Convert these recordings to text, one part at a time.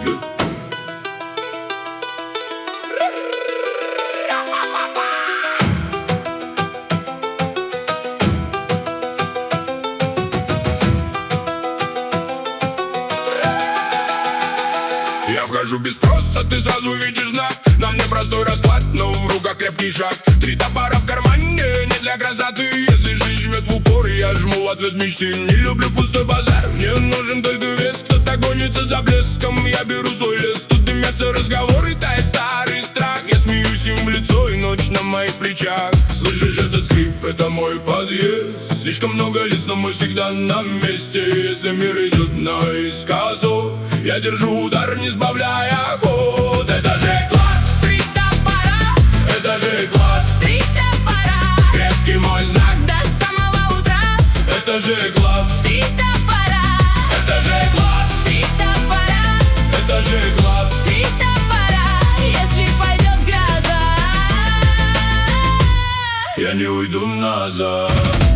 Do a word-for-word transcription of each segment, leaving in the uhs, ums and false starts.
Я вхожу без спроса, ты сразу видишь знак. На мне простой расклад, но в руках крепкий шаг. Три топора в кармане, не для красоты. Если жизнь жмет в упор, я жму в ответ мечты. Не люблю пустой базар, мне нужен только вес. Кто-то гонится за блеском, я беру свой лес. Тут дымятся разговоры, тает старый страх. Я смеюсь им в лицо, и ночь на моих плечах. Слышишь этот скрип, это мой подъезд. Слишком много лиц, но мы всегда на месте. Если мир идет наискосок, я держу удар, не сбавляя ход. Это же класс, Три топора, это же класс, три топора, крепкий мой знак. до самого утра. Это же класс, Три топора, это же класс, три топора, это же класс. три топора. Если пойдет гроза, Я не уйду назад.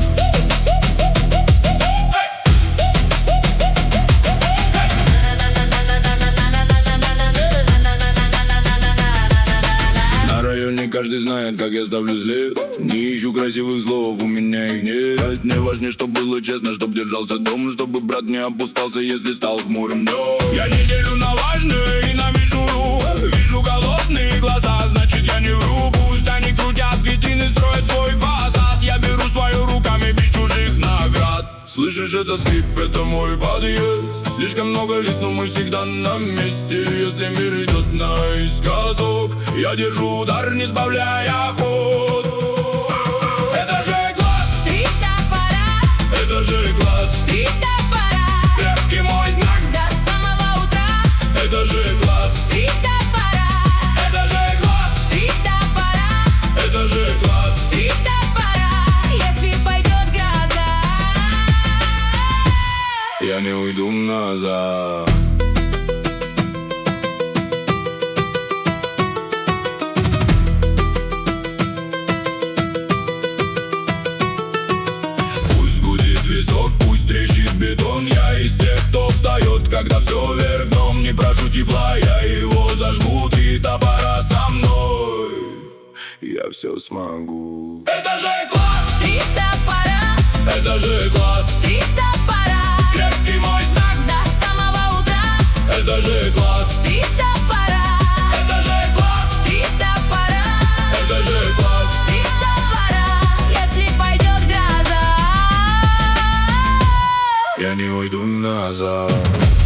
Каждый знает, как я ставлю след. Не ищу красивых слов, у меня их нет. Мне важнее, чтоб было честно, чтоб держался дом. Чтобы брат не опускался, если стал хмурым днем. Я не делю на важное и на мишуру. Вижу голодные глаза, значит я не вру. Пусть они крутят витрины, строят свой фасад. Я беру свою руками без чужих наград. Слышишь этот скрип, это мой подъезд. Слишком много лиц, но мы всегда на месте. Если мир идет наискосок, я держу удар, не сбавляя ход. Это же класс, три топора, это же класс, три топора, крепкий мой знак. до самого утра. Это же класс, Три топора, это же класс, три топора, это же класс. три топора. Если пойдет гроза, Я не уйду назад. Пусть гудит висок, пусть трещит бетон. Я из тех, кто встает, когда все вверх дном. Не прошу тепла, я его зажгу. Три топора со мной, я все смогу. Это же класс, три топора, это же класс, три топора, крепкий мой знак. до самого утра. Это же класс, Три топора, это же класс, три топора, это же класс. три топора. Если пойдет гроза, Я не уйду назад.